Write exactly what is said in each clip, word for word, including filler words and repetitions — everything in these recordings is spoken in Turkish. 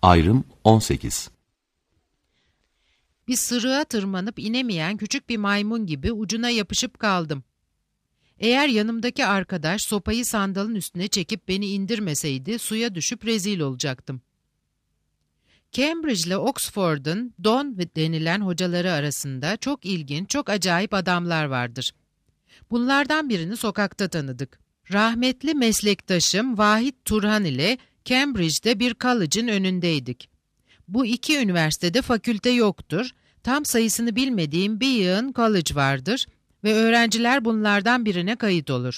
Ayrım on sekiz. Bir sırığa tırmanıp inemeyen küçük bir maymun gibi ucuna yapışıp kaldım. Eğer yanımdaki arkadaş sopayı sandalın üstüne çekip beni indirmeseydi suya düşüp rezil olacaktım. Cambridge ile Oxford'un Don denilen hocaları arasında çok ilginç, çok acayip adamlar vardır. Bunlardan birini sokakta tanıdık. Rahmetli meslektaşım Vahit Turhan ile Cambridge'de bir college'ın önündeydik. Bu iki üniversitede fakülte yoktur, tam sayısını bilmediğim bir yığın college vardır ve öğrenciler bunlardan birine kayıt olur.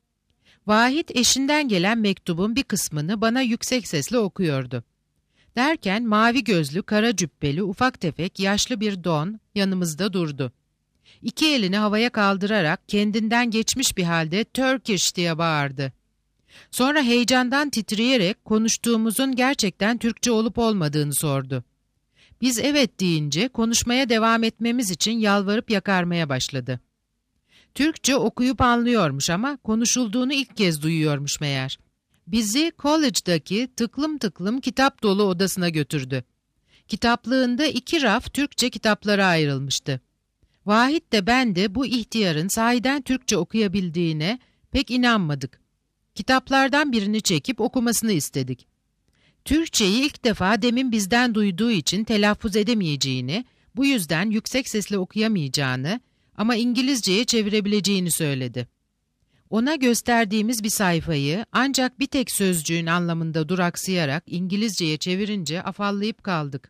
Vahit eşinden gelen mektubun bir kısmını bana yüksek sesle okuyordu. Derken mavi gözlü, kara cübbeli, ufak tefek, yaşlı bir don yanımızda durdu. İki elini havaya kaldırarak kendinden geçmiş bir halde Turkish diye bağırdı. Sonra heyecandan titreyerek konuştuğumuzun gerçekten Türkçe olup olmadığını sordu. Biz evet deyince konuşmaya devam etmemiz için yalvarıp yakarmaya başladı. Türkçe okuyup anlıyormuş ama konuşulduğunu ilk kez duyuyormuş meğer. Bizi college'daki tıklım tıklım kitap dolu odasına götürdü. Kitaplığında iki raf Türkçe kitaplara ayrılmıştı. Vahit de ben de bu ihtiyarın sahiden Türkçe okuyabildiğine pek inanmadık. Kitaplardan birini çekip okumasını istedik. Türkçeyi ilk defa demin bizden duyduğu için telaffuz edemeyeceğini, bu yüzden yüksek sesle okuyamayacağını ama İngilizceye çevirebileceğini söyledi. Ona gösterdiğimiz bir sayfayı ancak bir tek sözcüğün anlamında duraksayarak İngilizceye çevirince afallayıp kaldık.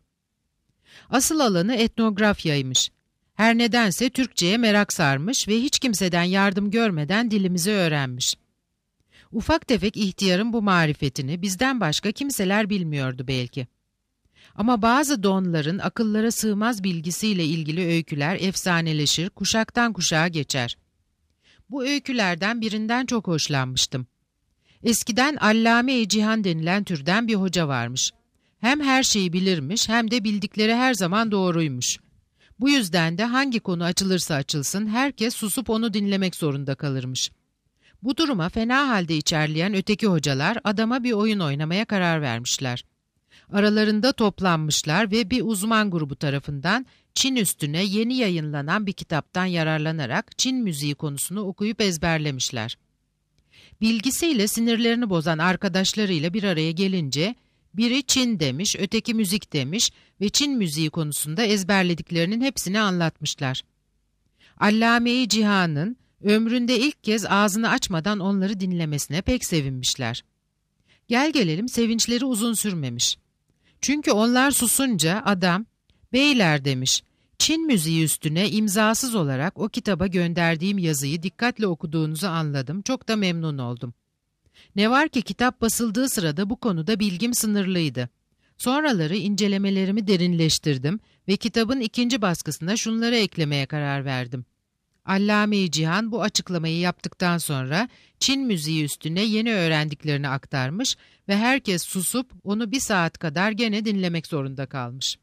Asıl alanı etnografyaymış. Her nedense Türkçeye merak sarmış ve hiç kimseden yardım görmeden dilimizi öğrenmiş. Ufak tefek ihtiyarın bu marifetini bizden başka kimseler bilmiyordu belki. Ama bazı donların akıllara sığmaz bilgisiyle ilgili öyküler efsaneleşir, kuşaktan kuşağa geçer. Bu öykülerden birinden çok hoşlanmıştım. Eskiden Allame-i Cihan denilen türden bir hoca varmış. Hem her şeyi bilirmiş hem de bildikleri her zaman doğruymuş. Bu yüzden de hangi konu açılırsa açılsın herkes susup onu dinlemek zorunda kalırmış. Bu duruma fena halde içerleyen öteki hocalar adama bir oyun oynamaya karar vermişler. Aralarında toplanmışlar ve bir uzman grubu tarafından Çin üstüne yeni yayınlanan bir kitaptan yararlanarak Çin müziği konusunu okuyup ezberlemişler. Bilgisiyle sinirlerini bozan arkadaşlarıyla bir araya gelince biri Çin demiş, öteki müzik demiş ve Çin müziği konusunda ezberlediklerinin hepsini anlatmışlar. Allame-i Cihan'ın ömründe ilk kez ağzını açmadan onları dinlemesine pek sevinmişler. Gel gelelim sevinçleri uzun sürmemiş. Çünkü onlar susunca adam, "Beyler," demiş, "Çin müziği üstüne imzasız olarak o kitaba gönderdiğim yazıyı dikkatle okuduğunuzu anladım, çok da memnun oldum. Ne var ki kitap basıldığı sırada bu konuda bilgim sınırlıydı. Sonraları incelemelerimi derinleştirdim ve kitabın ikinci baskısına şunları eklemeye karar verdim. Allame-i Cihan bu açıklamayı yaptıktan sonra Çin müziği üstüne yeni öğrendiklerini aktarmış ve herkes susup onu bir saat kadar gene dinlemek zorunda kalmış.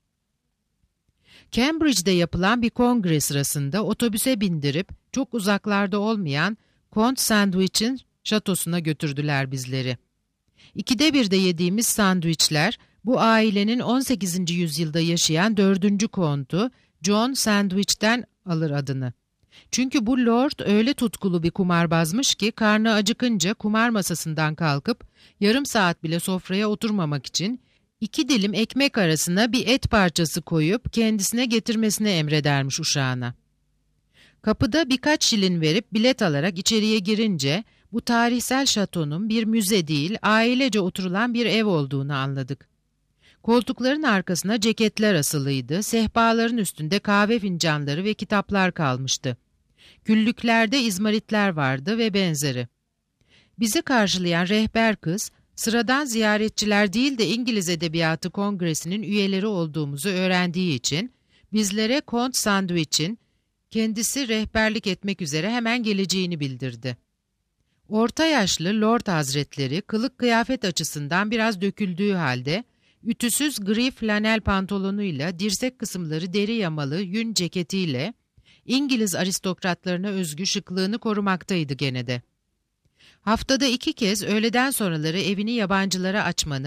Cambridge'de yapılan bir kongre sırasında otobüse bindirip çok uzaklarda olmayan Kont Sandwich'in şatosuna götürdüler bizleri. İkide birde yediğimiz sandviçler bu ailenin on sekizinci yüzyılda yaşayan dördüncü kontu John Sandwich'ten alır adını. Çünkü bu lord öyle tutkulu bir kumarbazmış ki karnı acıkınca kumar masasından kalkıp yarım saat bile sofraya oturmamak için iki dilim ekmek arasına bir et parçası koyup kendisine getirmesini emredermiş uşağına. Kapıda birkaç şilin verip bilet alarak içeriye girince bu tarihsel şatonun bir müze değil ailece oturulan bir ev olduğunu anladık. Koltukların arkasına ceketler asılıydı, sehpaların üstünde kahve fincanları ve kitaplar kalmıştı. Güllüklerde izmaritler vardı ve benzeri. Bizi karşılayan rehber kız, sıradan ziyaretçiler değil de İngiliz Edebiyatı Kongresi'nin üyeleri olduğumuzu öğrendiği için bizlere Kont Sandwich'in kendisi rehberlik etmek üzere hemen geleceğini bildirdi. Orta yaşlı Lord Hazretleri kılık kıyafet açısından biraz döküldüğü halde ütüsüz gri flanel pantolonuyla dirsek kısımları deri yamalı yün ceketiyle İngiliz aristokratlarına özgü şıklığını korumaktaydı gene de. Haftada iki kez öğleden sonraları evini yabancılara açmanın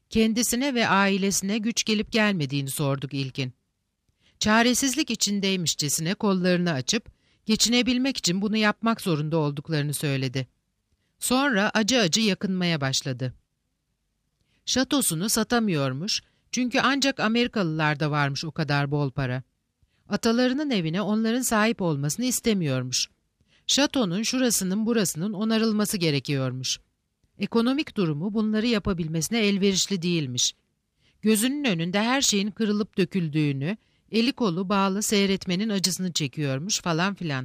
Kendisine ve ailesine güç gelip gelmediğini sorduk ilkin. Çaresizlik içindeymişçesine kollarını açıp, geçinebilmek için bunu yapmak zorunda olduklarını söyledi. Sonra acı acı yakınmaya başladı. Şatosunu satamıyormuş, çünkü ancak Amerikalılarda varmış o kadar bol para. Atalarının evine onların sahip olmasını istemiyormuş. Şatonun şurasının burasının onarılması gerekiyormuş. Ekonomik durumu bunları yapabilmesine elverişli değilmiş. Gözünün önünde her şeyin kırılıp döküldüğünü, eli kolu bağlı seyretmenin acısını çekiyormuş falan filan.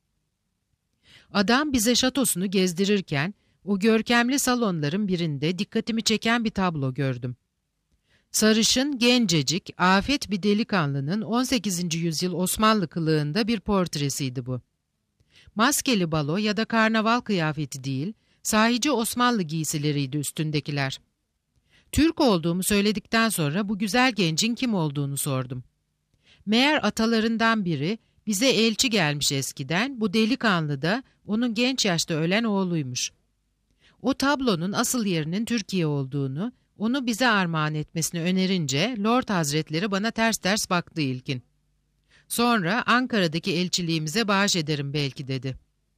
Adam bize şatosunu gezdirirken, o görkemli salonların birinde dikkatimi çeken bir tablo gördüm. Sarışın, gencecik, afet bir delikanlının on sekizinci yüzyıl Osmanlı kılığında bir portresiydi bu. Maskeli balo ya da karnaval kıyafeti değil, sahici Osmanlı giysileriydi üstündekiler. Türk olduğumu söyledikten sonra bu güzel gencin kim olduğunu sordum. Meğer atalarından biri, bize elçi gelmiş eskiden, bu delikanlı da onun genç yaşta ölen oğluymuş. O tablonun asıl yerinin Türkiye olduğunu, onu bize armağan etmesini önerince Lord Hazretleri bana ters ters baktı ilkin. Sonra Ankara'daki elçiliğimize bağış ederim belki dedi.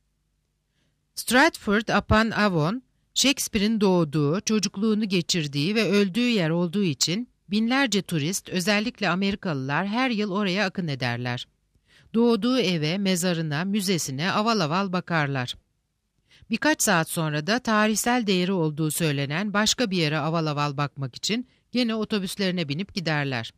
Stratford-upon-Avon, Shakespeare'in doğduğu, çocukluğunu geçirdiği ve öldüğü yer olduğu için binlerce turist, özellikle Amerikalılar her yıl oraya akın ederler. Doğduğu eve, mezarına, müzesine aval aval bakarlar. Birkaç saat sonra da tarihsel değeri olduğu söylenen başka bir yere aval aval bakmak için gene otobüslerine binip giderler.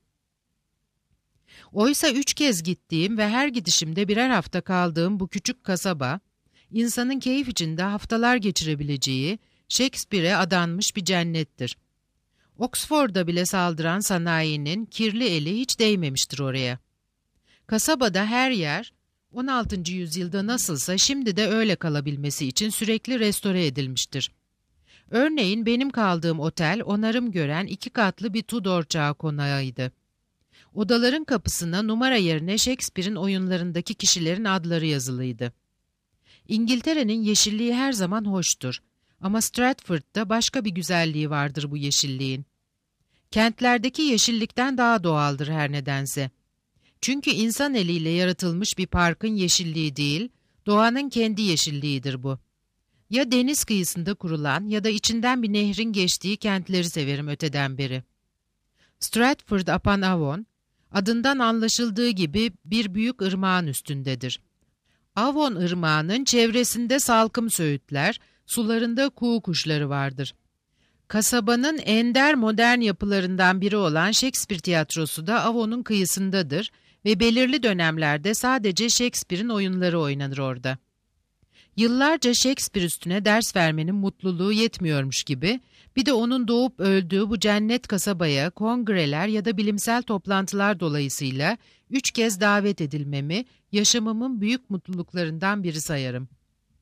Oysa üç kez gittiğim ve her gidişimde birer hafta kaldığım bu küçük kasaba, insanın keyif içinde haftalar geçirebileceği, Shakespeare'e adanmış bir cennettir. Oxford'a bile saldıran sanayinin kirli eli hiç değmemiştir oraya. Kasabada her yer, on altıncı yüzyılda nasılsa şimdi de öyle kalabilmesi için sürekli restore edilmiştir. Örneğin benim kaldığım otel onarım gören iki katlı bir Tudor çağı konağıydı. Odaların kapısına numara yerine Shakespeare'in oyunlarındaki kişilerin adları yazılıydı. İngiltere'nin yeşilliği her zaman hoştur. Ama Stratford'da başka bir güzelliği vardır bu yeşilliğin. Kentlerdeki yeşillikten daha doğaldır her nedense. Çünkü insan eliyle yaratılmış bir parkın yeşilliği değil, doğanın kendi yeşilliğidir bu. Ya deniz kıyısında kurulan ya da içinden bir nehrin geçtiği kentleri severim öteden beri. Stratford-upon-Avon, adından anlaşıldığı gibi bir büyük ırmağın üstündedir. Avon ırmağının çevresinde salkım söğütler, sularında kuğu kuşları vardır. Kasabanın ender modern yapılarından biri olan Shakespeare Tiyatrosu da Avon'un kıyısındadır ve belirli dönemlerde sadece Shakespeare'in oyunları oynanır orada. Yıllarca Shakespeare üstüne ders vermenin mutluluğu yetmiyormuş gibi, bir de onun doğup öldüğü bu cennet kasabaya kongreler ya da bilimsel toplantılar dolayısıyla üç kez davet edilmemi yaşamımın büyük mutluluklarından biri sayarım.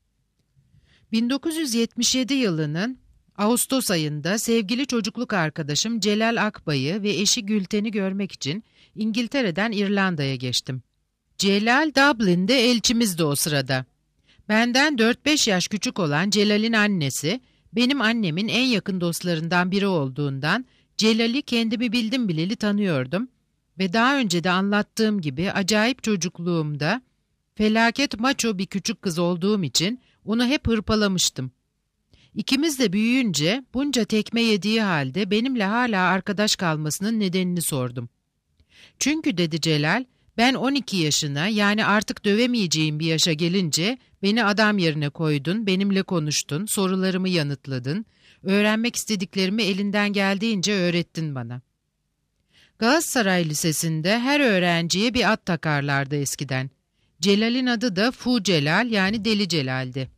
bin dokuz yüz yetmiş yedi yılının Ağustos ayında sevgili çocukluk arkadaşım Celal Akbay'ı ve eşi Gülten'i görmek için İngiltere'den İrlanda'ya geçtim. Celal Dublin'de elçimizdi o sırada. Benden dört beş yaş küçük olan Celal'in annesi, benim annemin en yakın dostlarından biri olduğundan Celal'i kendimi bildim bileli tanıyordum ve daha önce de anlattığım gibi acayip çocukluğumda felaket maço bir küçük kız olduğum için onu hep hırpalamıştım. İkimiz de büyüyünce bunca tekme yediği halde benimle hala arkadaş kalmasının nedenini sordum. Çünkü dedi Celal, ben on iki yaşına yani artık dövemeyeceğim bir yaşa gelince beni adam yerine koydun, benimle konuştun, sorularımı yanıtladın, öğrenmek istediklerimi elinden geldiğince öğrettin bana. Galatasaray Lisesi'nde her öğrenciye bir ad takarlardı eskiden. Celal'in adı da Fu Celal yani Deli Celal'di.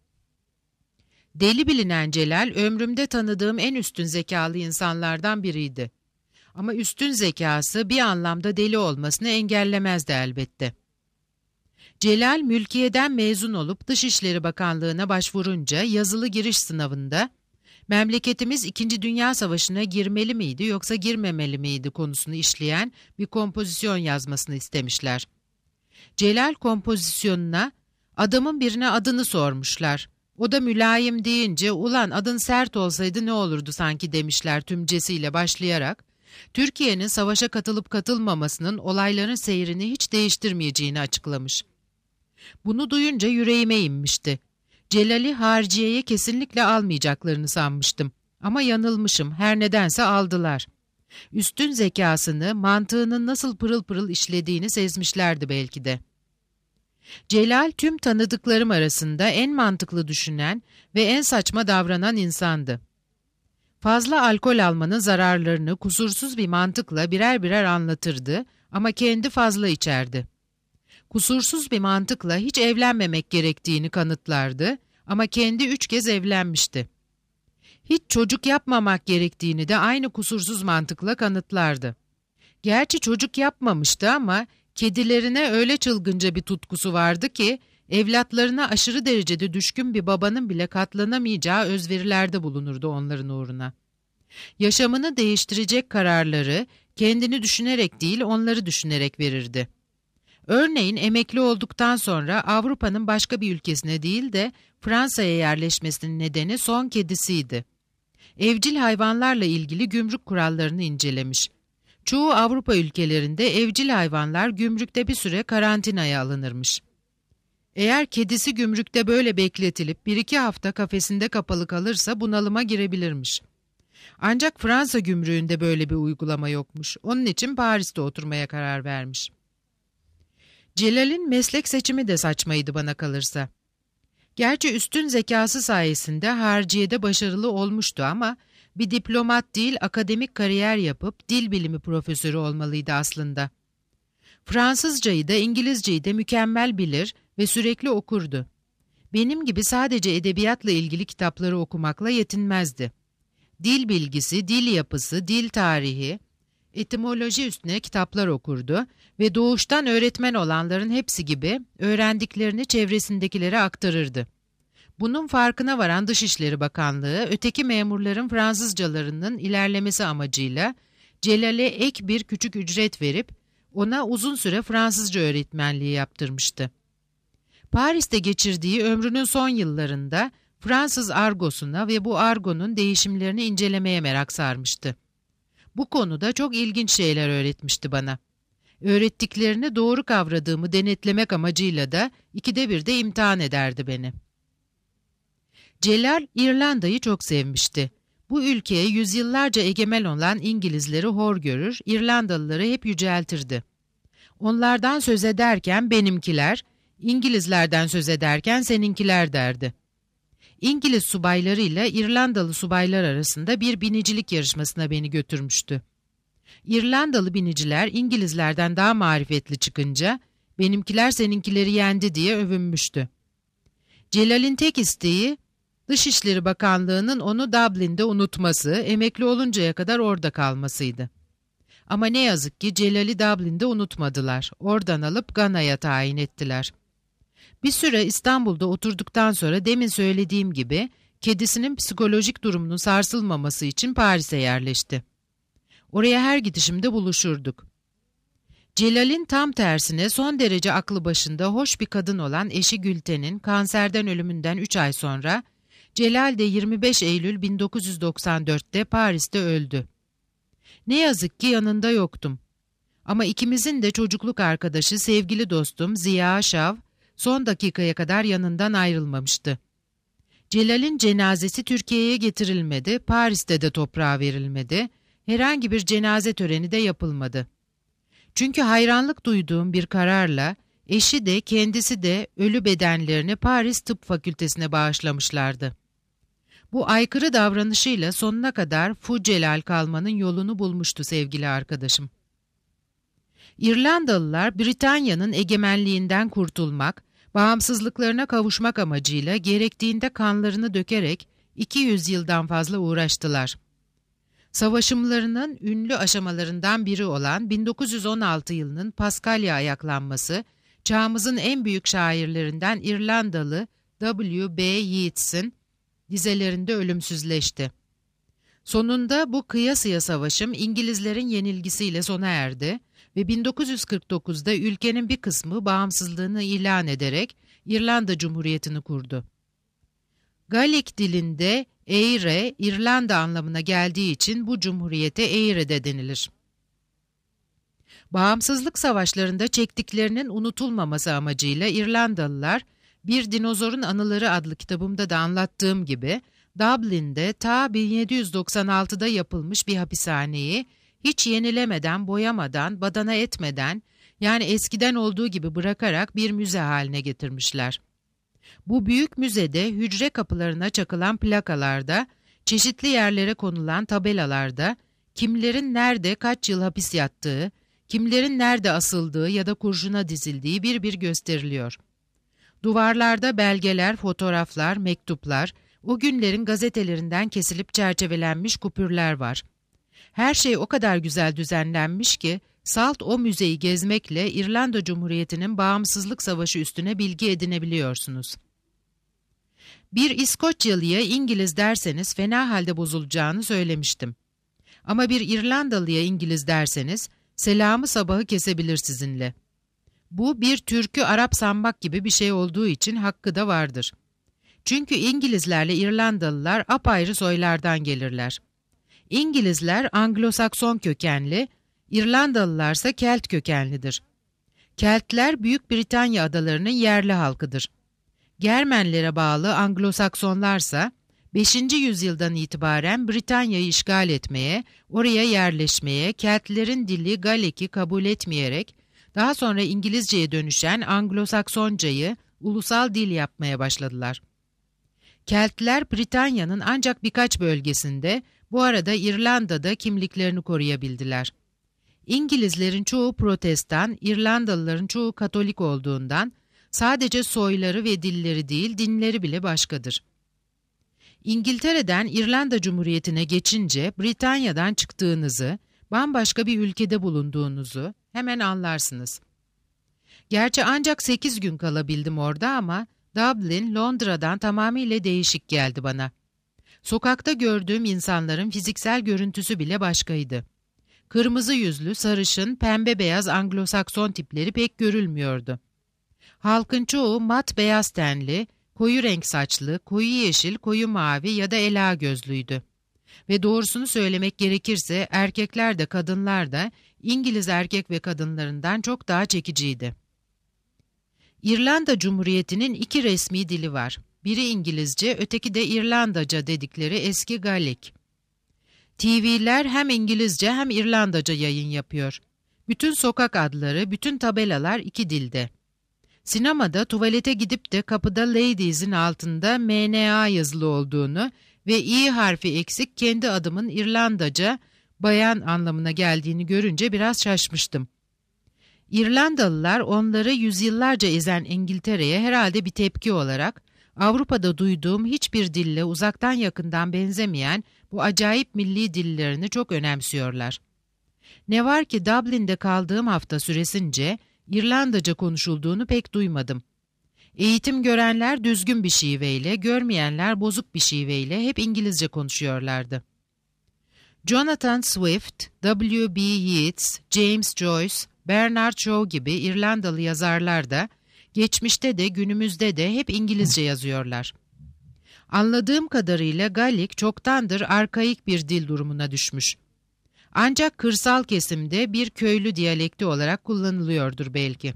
Deli bilinen Celal ömrümde tanıdığım en üstün zekalı insanlardan biriydi. Ama üstün zekası bir anlamda deli olmasını engellemezdi elbette. Celal mülkiyeden mezun olup Dışişleri Bakanlığı'na başvurunca yazılı giriş sınavında memleketimiz İkinci Dünya Savaşı'na girmeli miydi yoksa girmemeli miydi konusunu işleyen bir kompozisyon yazmasını istemişler. Celal kompozisyonuna adamın birine adını sormuşlar. O da mülayim deyince ulan adın sert olsaydı ne olurdu sanki demişler tümcesiyle başlayarak, Türkiye'nin savaşa katılıp katılmamasının olayların seyrini hiç değiştirmeyeceğini açıklamış. Bunu duyunca yüreğime inmişti. Celal'i harciyeye kesinlikle almayacaklarını sanmıştım. Ama yanılmışım, her nedense aldılar. Üstün zekasını, mantığının nasıl pırıl pırıl işlediğini sezmişlerdi belki de. Celal tüm tanıdıklarım arasında en mantıklı düşünen ve en saçma davranan insandı. Fazla alkol almanın zararlarını kusursuz bir mantıkla birer birer anlatırdı ama kendi fazla içerdi. Kusursuz bir mantıkla hiç evlenmemek gerektiğini kanıtlardı ama kendi üç kez evlenmişti. Hiç çocuk yapmamak gerektiğini de aynı kusursuz mantıkla kanıtlardı. Gerçi çocuk yapmamıştı ama kedilerine öyle çılgınca bir tutkusu vardı ki evlatlarına aşırı derecede düşkün bir babanın bile katlanamayacağı özverilerde bulunurdu onların uğruna. Yaşamını değiştirecek kararları kendini düşünerek değil onları düşünerek verirdi. Örneğin emekli olduktan sonra Avrupa'nın başka bir ülkesine değil de Fransa'ya yerleşmesinin nedeni son kedisiydi. Evcil hayvanlarla ilgili gümrük kurallarını incelemiş. Çoğu Avrupa ülkelerinde evcil hayvanlar gümrükte bir süre karantinaya alınırmış. Eğer kedisi gümrükte böyle bekletilip bir iki hafta kafesinde kapalı kalırsa bunalıma girebilirmiş. Ancak Fransa gümrüğünde böyle bir uygulama yokmuş. Onun için Paris'te oturmaya karar vermiş. Celal'in meslek seçimi de saçmaydı bana kalırsa. Gerçi üstün zekası sayesinde harciyede başarılı olmuştu ama bir diplomat değil akademik kariyer yapıp dil bilimi profesörü olmalıydı aslında. Fransızcayı da İngilizceyi de mükemmel bilir ve sürekli okurdu. Benim gibi sadece edebiyatla ilgili kitapları okumakla yetinmezdi. Dil bilgisi, dil yapısı, dil tarihi, etimoloji üstüne kitaplar okurdu ve doğuştan öğretmen olanların hepsi gibi öğrendiklerini çevresindekilere aktarırdı. Bunun farkına varan Dışişleri Bakanlığı, öteki memurların Fransızcalarının ilerlemesi amacıyla Celal'e ek bir küçük ücret verip ona uzun süre Fransızca öğretmenliği yaptırmıştı. Paris'te geçirdiği ömrünün son yıllarında Fransız argosuna ve bu argonun değişimlerini incelemeye merak sarmıştı. Bu konuda çok ilginç şeyler öğretmişti bana. Öğrettiklerini doğru kavradığımı denetlemek amacıyla da ikide bir de imtihan ederdi beni. Celal İrlanda'yı çok sevmişti. Bu ülkeye yüzyıllarca egemen olan İngilizleri hor görür, İrlandalıları hep yüceltirdi. Onlardan söz ederken benimkiler, İngilizlerden söz ederken seninkiler derdi. İngiliz subaylarıyla İrlandalı subaylar arasında bir binicilik yarışmasına beni götürmüştü. İrlandalı biniciler İngilizlerden daha marifetli çıkınca, benimkiler seninkileri yendi diye övünmüştü. Celal'in tek isteği, Dışişleri Bakanlığı'nın onu Dublin'de unutması, emekli oluncaya kadar orada kalmasıydı. Ama ne yazık ki Celal'i Dublin'de unutmadılar, oradan alıp Gana'ya tayin ettiler. Bir süre İstanbul'da oturduktan sonra demin söylediğim gibi kedisinin psikolojik durumunun sarsılmaması için Paris'e yerleşti. Oraya her gidişimde buluşurduk. Celal'in tam tersine son derece aklı başında hoş bir kadın olan eşi Gülten'in kanserden ölümünden üç ay sonra Celal de yirmi beş Eylül bin dokuz yüz doksan dört'te Paris'te öldü. Ne yazık ki yanında yoktum. Ama ikimizin de çocukluk arkadaşı sevgili dostum Ziya Şav son dakikaya kadar yanından ayrılmamıştı. Celal'in cenazesi Türkiye'ye getirilmedi, Paris'te de toprağa verilmedi, herhangi bir cenaze töreni de yapılmadı. Çünkü hayranlık duyduğum bir kararla eşi de kendisi de ölü bedenlerini Paris Tıp Fakültesine bağışlamışlardı. Bu aykırı davranışıyla sonuna kadar Fu Celal kalmanın yolunu bulmuştu sevgili arkadaşım. İrlandalılar Britanya'nın egemenliğinden kurtulmak, bağımsızlıklarına kavuşmak amacıyla gerektiğinde kanlarını dökerek iki yüz yıldan fazla uğraştılar. Savaşımlarının ünlü aşamalarından biri olan bin dokuz yüz on altı yılının Paskalya ayaklanması, çağımızın en büyük şairlerinden İrlandalı W B Yeats'in dizelerinde ölümsüzleşti. Sonunda bu kıyasıya savaşım İngilizlerin yenilgisiyle sona erdi ve bin dokuz yüz kırk dokuz'da ülkenin bir kısmı bağımsızlığını ilan ederek İrlanda Cumhuriyeti'ni kurdu. Gaelik dilinde Eire, İrlanda anlamına geldiği için bu cumhuriyete Eire de denilir. Bağımsızlık savaşlarında çektiklerinin unutulmaması amacıyla İrlandalılar, Bir Dinozorun Anıları adlı kitabımda da anlattığım gibi, Dublin'de ta bin yedi yüz doksan altıda yapılmış bir hapishaneyi hiç yenilemeden, boyamadan, badana etmeden, yani eskiden olduğu gibi bırakarak bir müze haline getirmişler. Bu büyük müzede hücre kapılarına çakılan plakalarda, çeşitli yerlere konulan tabelalarda, kimlerin nerede kaç yıl hapis yattığı, kimlerin nerede asıldığı ya da kurşuna dizildiği bir bir gösteriliyor. Duvarlarda belgeler, fotoğraflar, mektuplar, o günlerin gazetelerinden kesilip çerçevelenmiş kupürler var. Her şey o kadar güzel düzenlenmiş ki, salt o müzeyi gezmekle İrlanda Cumhuriyeti'nin bağımsızlık savaşı üstüne bilgi edinebiliyorsunuz. Bir İskoçyalıya İngiliz derseniz fena halde bozulacağını söylemiştim. Ama bir İrlandalıya İngiliz derseniz, selamı sabahı kesebilir sizinle. Bu bir Türk'ü Arap sanmak gibi bir şey olduğu için hakkı da vardır. Çünkü İngilizlerle İrlandalılar apayrı soylardan gelirler. İngilizler Anglo-Sakson kökenli, İrlandalılarsa Kelt kökenlidir. Keltler Büyük Britanya adalarının yerli halkıdır. Germenlere bağlı Anglo-Saksonlarsa beşinci yüzyıldan itibaren Britanya'yı işgal etmeye, oraya yerleşmeye, Keltlerin dili Galek'i kabul etmeyerek daha sonra İngilizceye dönüşen Anglo-Saksoncayı ulusal dil yapmaya başladılar. Keltler Britanya'nın ancak birkaç bölgesinde, bu arada İrlanda'da kimliklerini koruyabildiler. İngilizlerin çoğu Protestan, İrlandalıların çoğu Katolik olduğundan sadece soyları ve dilleri değil, dinleri bile başkadır. İngiltere'den İrlanda Cumhuriyeti'ne geçince Britanya'dan çıktığınızı, bambaşka bir ülkede bulunduğunuzu hemen anlarsınız. Gerçi ancak sekiz gün kalabildim orada ama Dublin, Londra'dan tamamıyla değişik geldi bana. Sokakta gördüğüm insanların fiziksel görüntüsü bile başkaydı. Kırmızı yüzlü, sarışın, pembe beyaz Anglo-Sakson tipleri pek görülmüyordu. Halkın çoğu mat beyaz tenli, koyu renk saçlı, koyu yeşil, koyu mavi ya da ela gözlüydü. Ve doğrusunu söylemek gerekirse erkekler de kadınlar da İngiliz erkek ve kadınlarından çok daha çekiciydi. İrlanda Cumhuriyeti'nin iki resmi dili var. Biri İngilizce, öteki de İrlandaca dedikleri eski Gaelik. T V'ler hem İngilizce hem İrlandaca yayın yapıyor. Bütün sokak adları, bütün tabelalar iki dilde. Sinemada tuvalete gidip de kapıda Ladies'in altında M N A yazılı olduğunu ve İ harfi eksik kendi adımın İrlandaca bayan anlamına geldiğini görünce biraz şaşmıştım. İrlandalılar onları yüzyıllarca ezen İngiltere'ye herhalde bir tepki olarak Avrupa'da duyduğum hiçbir dille uzaktan yakından benzemeyen bu acayip milli dillerini çok önemsiyorlar. Ne var ki Dublin'de kaldığım hafta süresince İrlandaca konuşulduğunu pek duymadım. Eğitim görenler düzgün bir şiveyle, görmeyenler bozuk bir şiveyle hep İngilizce konuşuyorlardı. Jonathan Swift, W B Yeats, James Joyce, Bernard Shaw gibi İrlandalı yazarlar da geçmişte de günümüzde de hep İngilizce yazıyorlar. Anladığım kadarıyla Gaelik çoktandır arkaik bir dil durumuna düşmüş. Ancak kırsal kesimde bir köylü diyalekti olarak kullanılıyordur belki.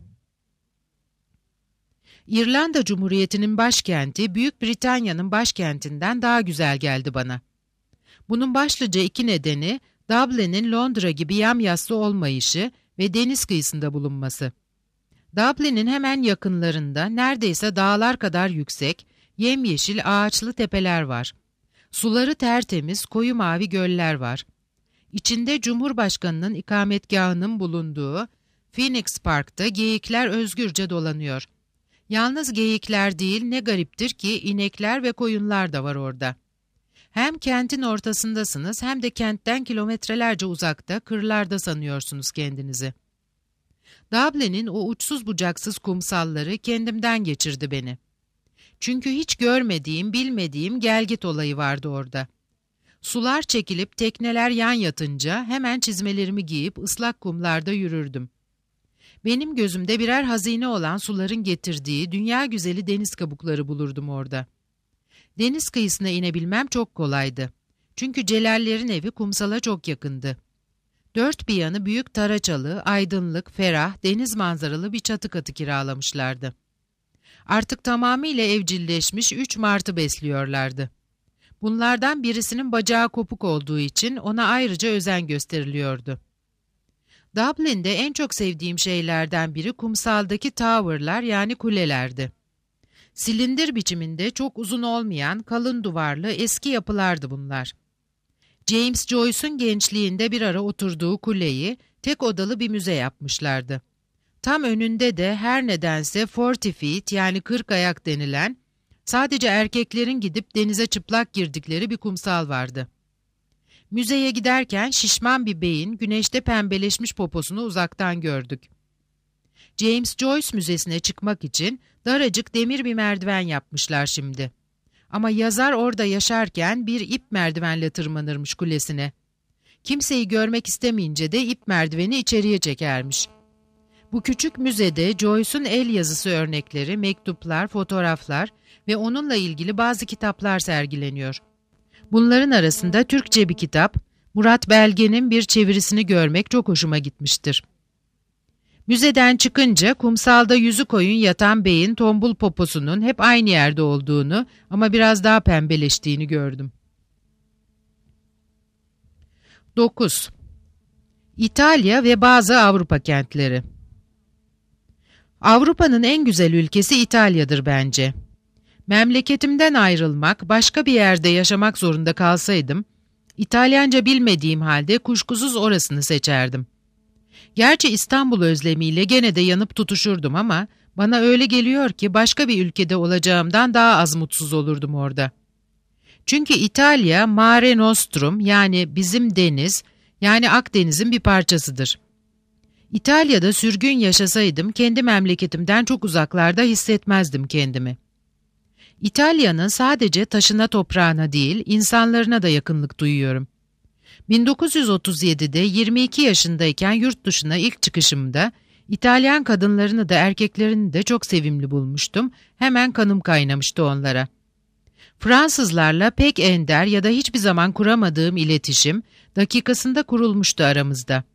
İrlanda Cumhuriyeti'nin başkenti Büyük Britanya'nın başkentinden daha güzel geldi bana. Bunun başlıca iki nedeni Dublin'in Londra gibi yamyassı olmayışı ve deniz kıyısında bulunması. Dublin'in hemen yakınlarında neredeyse dağlar kadar yüksek, yemyeşil ağaçlı tepeler var. Suları tertemiz, koyu mavi göller var. İçinde Cumhurbaşkanı'nın ikametgahının bulunduğu Phoenix Park'ta geyikler özgürce dolanıyor. Yalnız geyikler değil, ne gariptir ki inekler ve koyunlar da var orada. Hem kentin ortasındasınız hem de kentten kilometrelerce uzakta, kırlarda sanıyorsunuz kendinizi. Dublin'in o uçsuz bucaksız kumsalları kendimden geçirdi beni. Çünkü hiç görmediğim, bilmediğim gelgit olayı vardı orada. Sular çekilip tekneler yan yatınca hemen çizmelerimi giyip ıslak kumlarda yürürdüm. Benim gözümde birer hazine olan suların getirdiği dünya güzeli deniz kabukları bulurdum orada. Deniz kıyısına inebilmem çok kolaydı. Çünkü Celallerin evi kumsala çok yakındı. Dört bir yanı büyük taraçalı, aydınlık, ferah, deniz manzaralı bir çatı katı kiralamışlardı. Artık tamamıyla evcilleşmiş üç martı besliyorlardı. Bunlardan birisinin bacağı kopuk olduğu için ona ayrıca özen gösteriliyordu. Dublin'de en çok sevdiğim şeylerden biri kumsaldaki tower'lar yani kulelerdi. Silindir biçiminde çok uzun olmayan kalın duvarlı eski yapılardı bunlar. James Joyce'un gençliğinde bir ara oturduğu kuleyi tek odalı bir müze yapmışlardı. Tam önünde de her nedense forty feet yani kırk ayak denilen, sadece erkeklerin gidip denize çıplak girdikleri bir kumsal vardı. Müzeye giderken şişman bir beyin güneşte pembeleşmiş poposunu uzaktan gördük. James Joyce Müzesi'ne çıkmak için daracık demir bir merdiven yapmışlar şimdi. Ama yazar orada yaşarken bir ip merdivenle tırmanırmış kulesine. Kimseyi görmek istemeyince de ip merdiveni içeriye çekermiş. Bu küçük müzede Joyce'un el yazısı örnekleri, mektuplar, fotoğraflar ve onunla ilgili bazı kitaplar sergileniyor. Bunların arasında Türkçe bir kitap, Murat Belge'nin bir çevirisini görmek çok hoşuma gitmiştir. Müzeden çıkınca kumsalda yüzü koyun yatan beyin tombul poposunun hep aynı yerde olduğunu ama biraz daha pembeleştiğini gördüm. dokuz. İtalya ve bazı Avrupa kentleri. Avrupa'nın en güzel ülkesi İtalya'dır bence. Memleketimden ayrılmak, başka bir yerde yaşamak zorunda kalsaydım, İtalyanca bilmediğim halde kuşkusuz orasını seçerdim. Gerçi İstanbul özlemiyle gene de yanıp tutuşurdum ama bana öyle geliyor ki başka bir ülkede olacağımdan daha az mutsuz olurdum orada. Çünkü İtalya Mare Nostrum yani bizim deniz yani Akdeniz'in bir parçasıdır. İtalya'da sürgün yaşasaydım kendi memleketimden çok uzaklarda hissetmezdim kendimi. İtalya'nın sadece taşına toprağına değil insanlarına da yakınlık duyuyorum. bin dokuz yüz otuz yedide yirmi iki yaşındayken yurt dışına ilk çıkışımda İtalyan kadınlarını da erkeklerini de çok sevimli bulmuştum. Hemen kanım kaynamıştı onlara. Fransızlarla pek ender ya da hiçbir zaman kuramadığım iletişim dakikasında kurulmuştu aramızda.